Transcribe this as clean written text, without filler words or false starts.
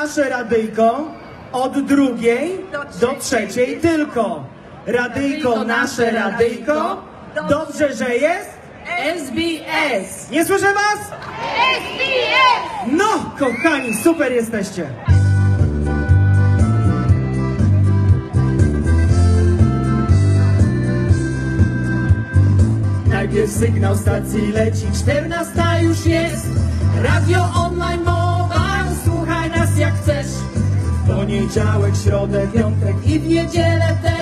nasze radyjko od drugiej do trzeciej tylko. Radyjko, nasze radyjko. Dobrze, że jest SBS. Nie słyszę was? SBS! No, kochani, super jesteście. Najpierw sygnał stacji leci, 14 już jest. Radio online mowa, słuchaj nas jak chcesz. W poniedziałek, środę, piątek i w niedzielę też.